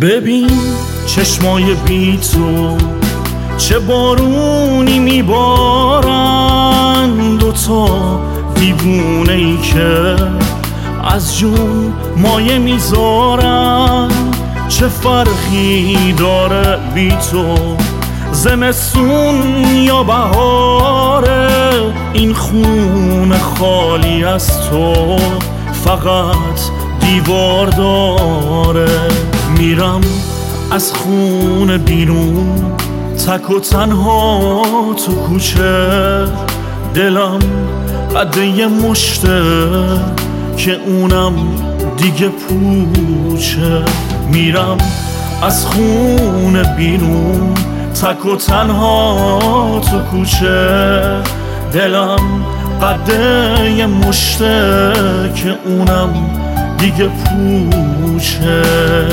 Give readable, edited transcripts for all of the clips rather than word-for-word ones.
ببین چشمای بی تو چه بارونی میبارن، دوتا دیوونه ای که از جون مایه میذارن. چه فرقی داره بی تو زمستون یا بهاره؟ این خونه خالی از تو فقط دیوار داره. میرم از خونه بیرون تک و تنها تو کوچه، دلم قده یه مشته که اونم دیگه پوچه. میرم از خونه بیرون تک و تنها تو کوچه، دلم قده یه مشته که اونم دیگه پوچه.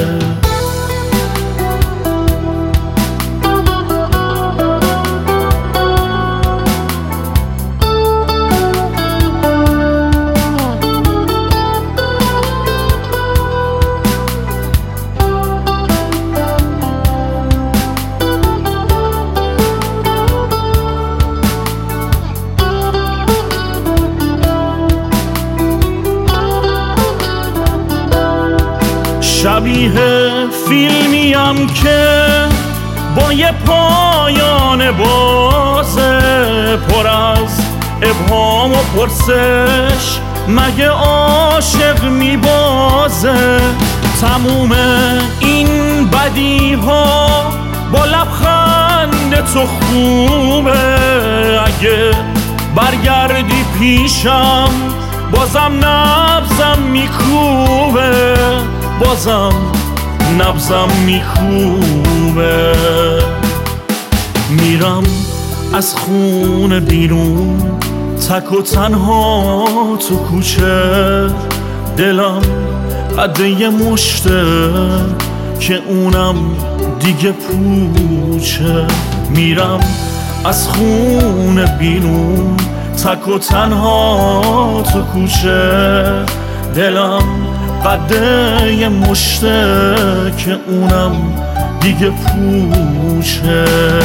شبیه فیلمیم که با یه پایان بازه، پر از ابهام و پرسش، مگه عاشق میبازه؟ تموم این بدی ها با لبخند تو خوبه. اگه برگردی پیشم بازم نبضم میکوبه، بازم نبضم میکوبه. میرم از خونه بیرون تک و تنها تو کوچه، دلم قده یه مشته که اونم دیگه پوچه. میرم از خونه بیرون تک و تنها تو کوچه، دلم قده یه مشته که اونم دیگه پوچه.